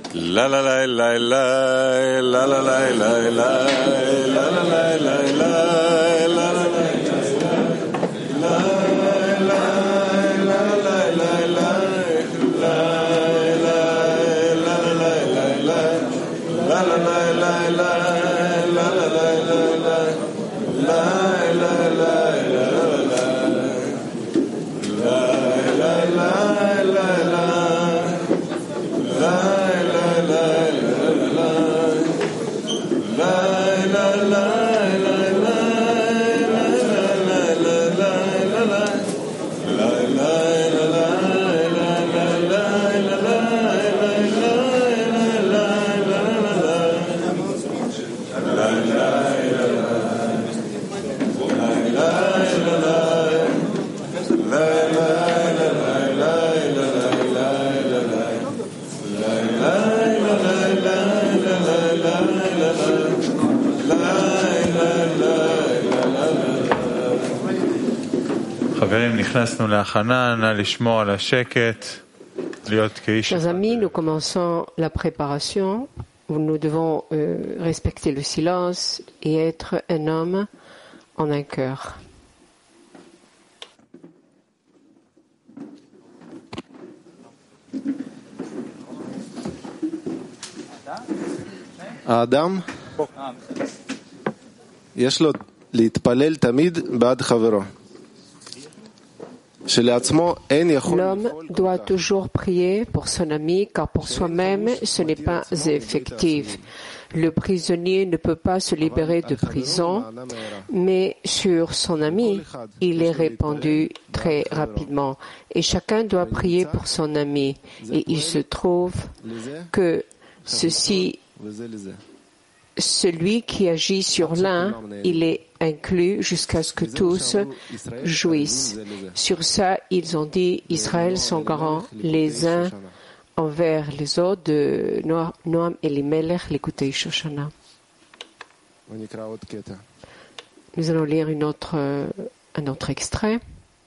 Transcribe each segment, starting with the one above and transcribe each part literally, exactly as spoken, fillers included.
La la la la la la la la la la la la la la la Chers amis, nous commençons la préparation où nous devons euh, respecter le silence et être un homme en un cœur. האדם יש לו להתפלל תמיד בעד חברו. L'homme doit toujours prier pour son ami, car pour soi-même, ce n'est pas effectif. Le prisonnier ne peut pas se libérer de prison, mais sur son ami, il est répandu très rapidement. Et chacun doit prier pour son ami. Et il se trouve que ceci, celui qui agit sur l'un, il est inclus jusqu'à ce que tous jouissent. Sur ça, ils ont dit, Israël sont garants les uns envers les autres de Noam Elimelech, l'écoutez Shoshana. Nous allons lire une autre, un autre extrait.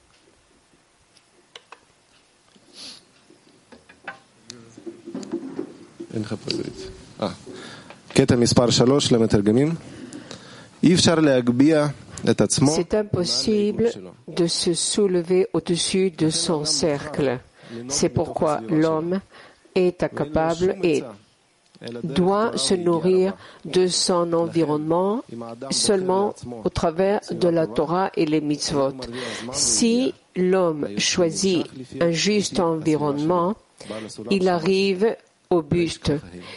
קטע מספר שלוש למתרגמים. אי אפשר להגביה את עצמו. C'est impossible de se soulever au-dessus de son cercle. C'est pourquoi l'homme est incapable et doit se nourrir de son environnement seulement au travers de la Torah et les mitzvot. Si l'homme choisit un juste environnement, il arrive au but.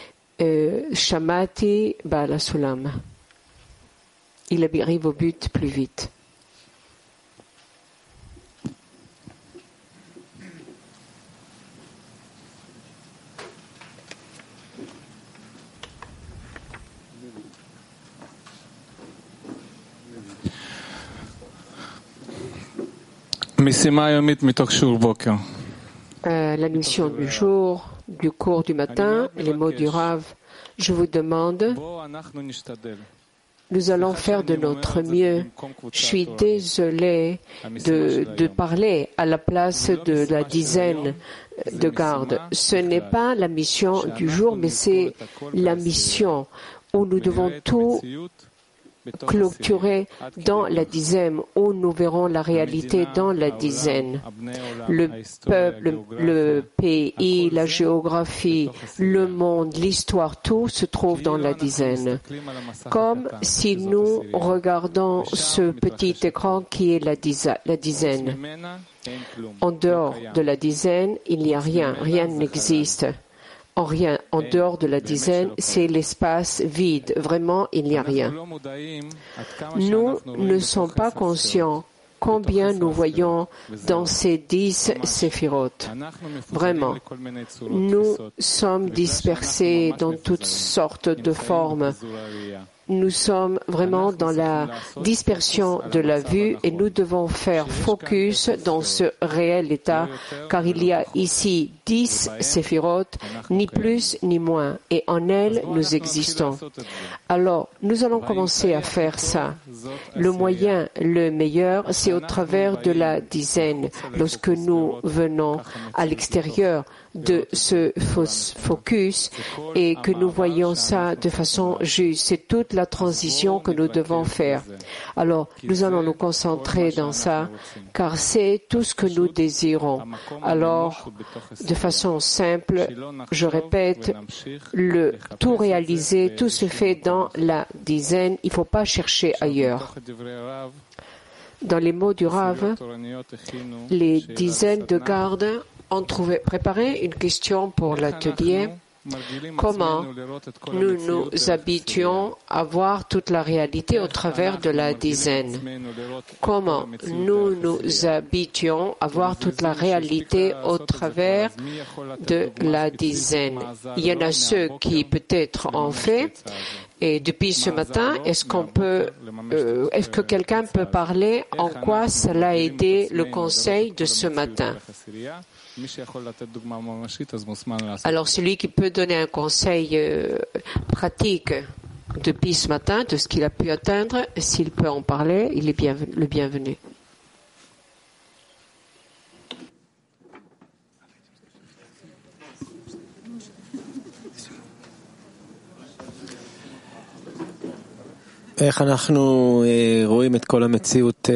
Shamati Ba'ala Sulam. Il arrive au but plus vite. Euh, la mission du jour, du cours du matin, les mots du Rav. Je vous demande, nous allons faire de notre mieux. Je suis désolé de, de parler à la place de la dizaine de gardes. Ce n'est pas la mission du jour, mais c'est la mission où nous devons tout clôturer dans la dizaine, où nous verrons la réalité dans la dizaine. Le peuple, le pays, la géographie, le monde, l'histoire, tout se trouve dans la dizaine. Comme si nous regardons ce petit écran qui est la dizaine. En dehors de la dizaine, il n'y a rien, rien n'existe. En rien, en dehors de la dizaine, c'est l'espace vide. Vraiment, il n'y a rien. Nous ne sommes pas conscients combien nous voyons dans ces dix séphirotes. Vraiment, nous sommes dispersés dans toutes sortes de formes nous sommes vraiment dans la dispersion de la vue et nous devons faire focus dans ce réel état, car il y a ici dix séphirotes, ni plus ni moins, et en elles nous existons. Alors, nous allons commencer à faire ça. Le moyen, le meilleur, c'est au travers de la dizaine. Lorsque nous venons à l'extérieur de ce focus et que nous voyons ça de façon juste, c'est toute la transition que nous devons faire. Alors, nous allons nous concentrer dans ça, car c'est tout ce que nous désirons. Alors, de façon simple, je répète, le tout réalisé, tout se fait dans la dizaine. Il ne faut pas chercher ailleurs. Dans les mots du Rav, les dizaines de gardes ont trouvé, préparé une question pour l'atelier. Comment nous nous habituons à voir toute la réalité au travers de la dizaine? Comment nous nous habituons à voir toute la réalité au travers de la dizaine? Il y en a ceux qui peut-être en fait. Et depuis ce matin, est-ce qu'on peut, euh, est-ce que quelqu'un peut parler en quoi cela a aidé le conseil de ce matin? Alors, celui qui peut donner un conseil euh, pratique depuis ce matin, de ce qu'il a pu atteindre, s'il peut en parler, il est bienvenu, le bienvenu. איך אנחנו רואים את כל המציאות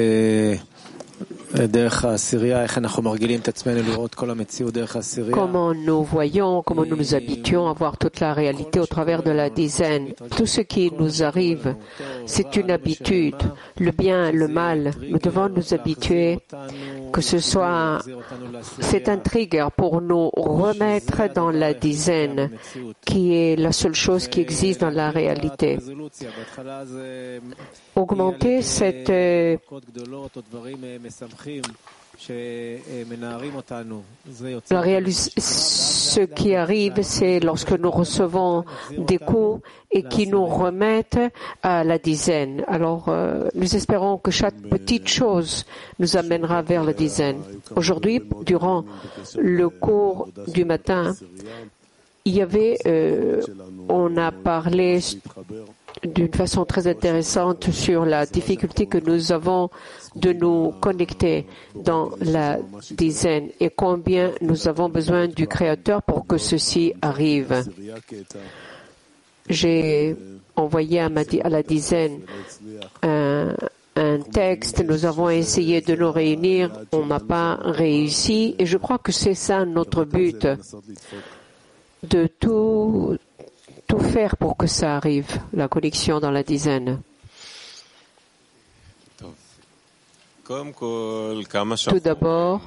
דרך העשירייה, איך אנחנו מרגילים את עצמנו לראות כל המציאות דרך העשירייה. Comment nous voyons, comment nous nous habituons à voir toute la réalité au travers de la dizaine. Tout ce qui nous arrive, c'est une habitude. Le bien, le mal, nous devons nous habituer que ce soit, c'est un trigger pour nous remettre dans la dizaine, qui est la seule chose qui existe dans la réalité. Augmenter cette euh, la réalis- ce qui arrive, c'est lorsque nous recevons des coups et qui nous remettent à la dizaine. Alors, euh, nous espérons que chaque petite chose nous amènera vers la dizaine. Aujourd'hui, durant le cours du matin, il y avait, euh, on a parlé d'une façon très intéressante sur la difficulté que nous avons de nous connecter dans la dizaine et combien nous avons besoin du Créateur pour que ceci arrive. J'ai envoyé à, ma, à la dizaine un, un texte, nous avons essayé de nous réunir, on n'a pas réussi et je crois que c'est ça notre but, de tout tout faire pour que ça arrive, la connexion dans la dizaine. Tout d'abord,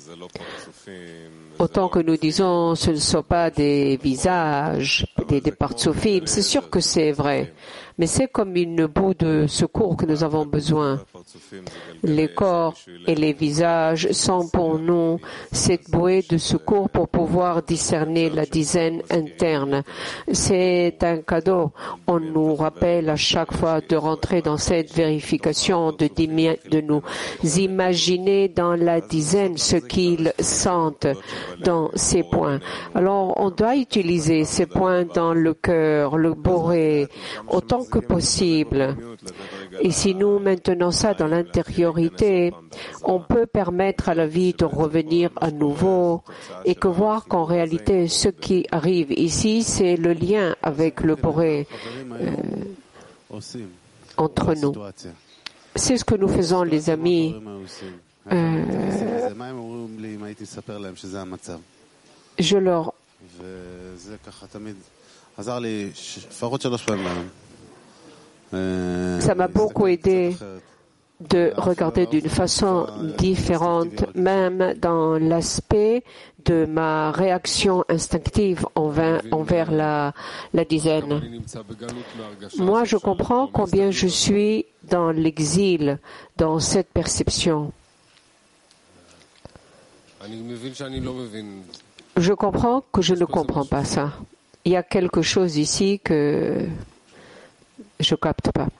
autant que nous disons, ce ne sont pas des visages, des, des partsofim, c'est sûr que c'est vrai, mais c'est comme une boue de secours que nous avons besoin. Les corps et les visages sont pour nous cette bouée de secours pour pouvoir discerner la dizaine interne. C'est un cadeau. On nous rappelle à chaque fois de rentrer dans cette vérification, de, de nous imaginer dans la dizaine ce qu'ils sentent dans ces points. Alors, on doit utiliser ces points dans le cœur, le boré, autant que possible. Et si nous maintenons ça dans l'intériorité, on peut permettre à la vie de revenir à nouveau et que voir qu'en réalité, ce qui arrive ici, c'est le lien avec le Boré euh, entre nous. C'est ce que nous faisons, les amis. Euh, je leur Ça m'a beaucoup aidé de regarder d'une façon différente, même dans l'aspect de ma réaction instinctive envers, envers la, la dizaine. Moi, je comprends combien je suis dans l'exil, dans cette perception. Je comprends que je ne comprends pas ça. Il y a quelque chose ici que Je capte pas.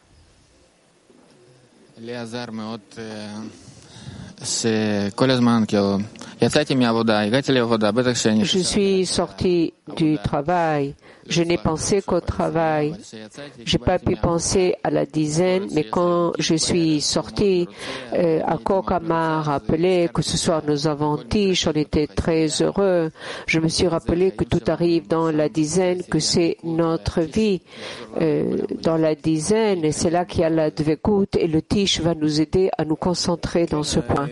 Je suis sorti du travail. Je n'ai pensé qu'au travail. J'ai pas pu penser à la dizaine, mais quand je suis sorti, euh, Akok m'a rappelé que ce soir nous avons tiche, on était très heureux. Je me suis rappelé que tout arrive dans la dizaine, que c'est notre vie euh, dans la dizaine, et c'est là qu'il y a la dvekout, et le tiche va nous aider à nous concentrer dans ce point.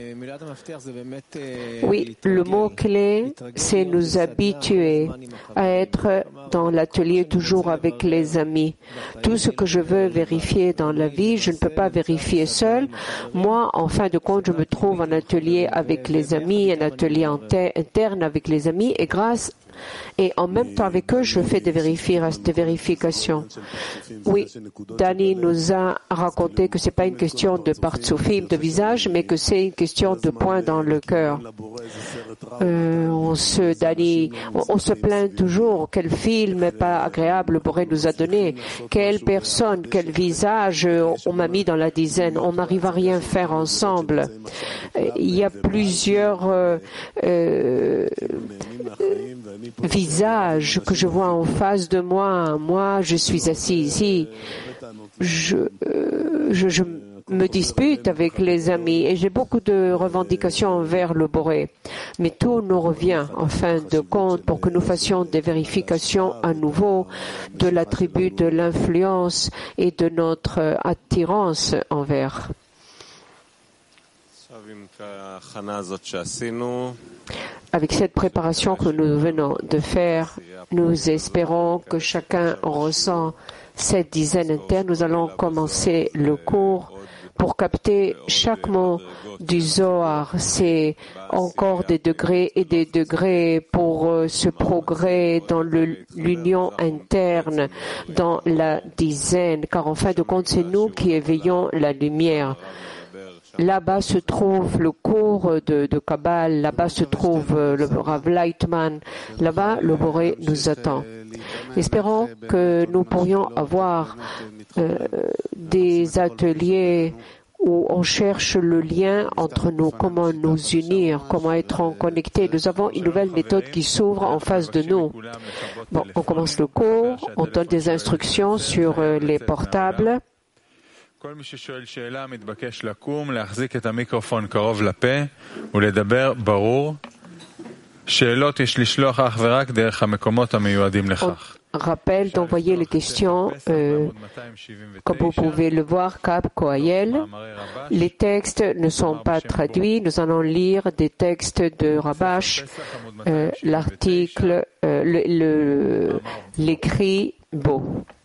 Oui, le mot clé, c'est nous habituer à être dans l'atelier toujours avec les amis. Tout ce que je veux vérifier dans la vie, je ne peux pas vérifier seul. Moi, en fin de compte, je me trouve en atelier avec les amis, un atelier interne avec les amis, et grâce et en même temps avec eux, je fais des, des vérifications. Oui, Danny nous a raconté que c'est pas une question de partsoufim, de visage, mais que c'est une question de point dans le cœur. Euh, on se, Danny, on, on se plaint toujours quel film pas agréable Boré nous a donné, quelle personne, quel visage on m'a mis dans la dizaine. On n'arrive à rien faire ensemble. Il y a plusieurs euh, euh, visage que je vois en face de moi. Moi, je suis assis ici. Je, euh, je, je me dispute avec les amis et j'ai beaucoup de revendications envers le Boré. Mais tout nous revient en fin de compte pour que nous fassions des vérifications à nouveau de l'attribut de l'influence et de notre attirance envers. Avec cette préparation que nous venons de faire, nous espérons que chacun ressent cette dizaine interne. Nous allons commencer le cours pour capter chaque mot du Zohar. C'est encore des degrés et des degrés pour ce progrès dans le, l'union interne, dans la dizaine, car en fin de compte, c'est nous qui éveillons la lumière. Là-bas se trouve le cours de, de Kabbal, là-bas se trouve le Rav Lightman, là-bas le Boré nous attend. Espérons que nous pourrions avoir euh, des ateliers où on cherche le lien entre nous, comment nous unir, comment être en connecté. Nous avons une nouvelle méthode qui s'ouvre en face de nous. Bon, on commence le cours, on donne des instructions sur euh, les portables. כל מי ששואל שאלה מתבקש לקום, להחזיק את המיקרופון קרוב לפה ולדבר ברור. שאלות יש לשלוח אך ורק דרך המקומות המיועדים לכך. Rappel d'envoyer les questions, euh, comme vous pouvez le voir, Cap Koayel. Les textes ne sont pas traduits. Nous allons lire des textes de Rabash, euh, l'article, euh, le, le, l'écrit beau.